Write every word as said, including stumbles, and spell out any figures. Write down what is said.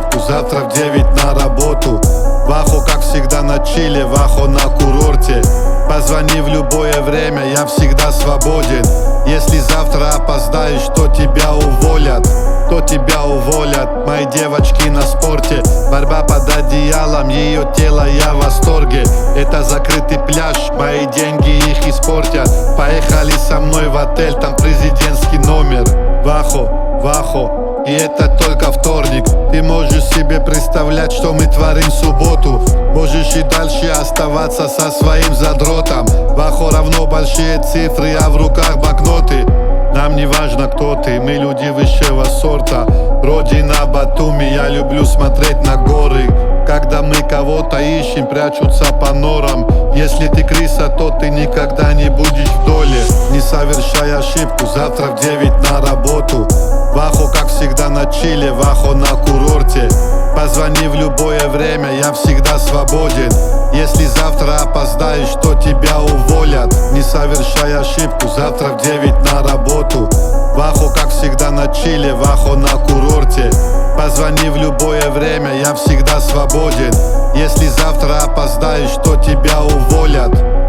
ошибку, завтра в девять на работу. Вахо, как всегда, на чиле, Вахо на курорте. Позвони в любое время, я всегда свободен. Если завтра опоздаешь, то тебя уволят, то тебя уволят. Мои девочки на спорте, борьба под одеялом, ее тело, я в восторге. Это закрытый пляж, мои деньги их испортят. Поехали со мной в отель, там президентский номер. Вахо, Вахо, и это только вторник. Ты можешь себе представлять, что мы творим в субботу. Можешь и дальше оставаться со своим задротом. Вахо равно большие цифры, а в руках банкноты. Нам не важно, кто ты, мы люди высшего сорта. Родина Батуми, я люблю смотреть на горы. Когда мы кого-то ищем, прячутся по норам. Если ты крыса, то ты никогда не будешь в доле. Не совершай ошибку, завтра в девять на работу. Вахо, как всегда, на чиле, Вахо на курорте. Позвони в любое время, я всегда свободен. Если завтра опоздаешь, то тебя уволят. Не совершай ошибку, завтра в девять на работу. Вахо, как всегда, на чиле, Вахо на курорте. Позвони в любое время, я всегда свободен. Если завтра опоздаешь, то тебя уволят.